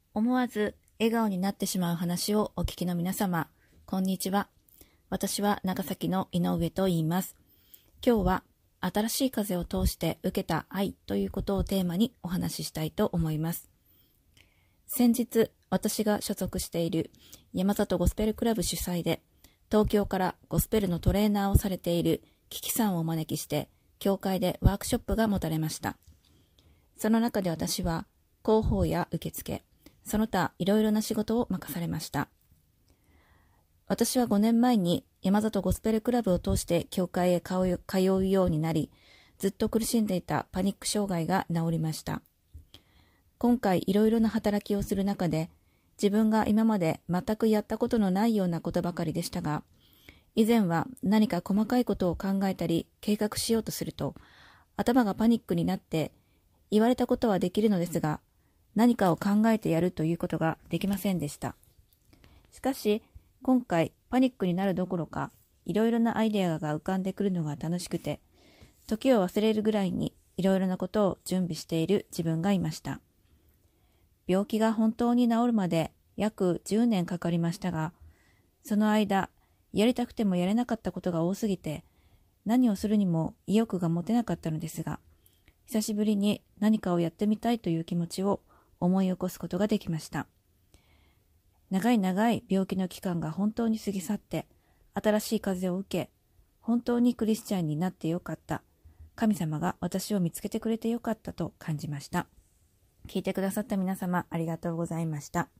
思わず笑顔になってしまう話をお聞きの皆様、こんにちは。私は長崎の井上と言います。今日は新しい風を通して受けた愛ということをテーマにお話ししたいと思います。先日、私が所属している山里ゴスペルクラブ主催で、東京からゴスペルのトレーナーをされているキキさんをお招きして、教会でワークショップが持たれました。その中で私は広報や受付、その他いろいろな仕事を任されました。私は5年前に山里ゴスペルクラブを通して教会へ通うようになり、ずっと苦しんでいたパニック障害が治りました。今回いろいろな働きをする中で、自分が今まで全くやったことのないようなことばかりでしたが、以前は何か細かいことを考えたり計画しようとすると、頭がパニックになって言われたことはできるのですが、何かを考えてやるということができませんでした。しかし、今回パニックになるどころか、いろいろなアイデアが浮かんでくるのが楽しくて、時を忘れるぐらいにいろいろなことを準備している自分がいました。病気が本当に治るまで約10年かかりましたが、その間、やりたくてもやれなかったことが多すぎて、何をするにも意欲が持てなかったのですが、久しぶりに何かをやってみたいという気持ちを思い起こすことができました。長い病気の期間が本当に過ぎ去って、新しい風を受け、本当にクリスチャンになってよかった。神様が私を見つけてくれてよかったと感じました。聞いてくださった皆様、ありがとうございました。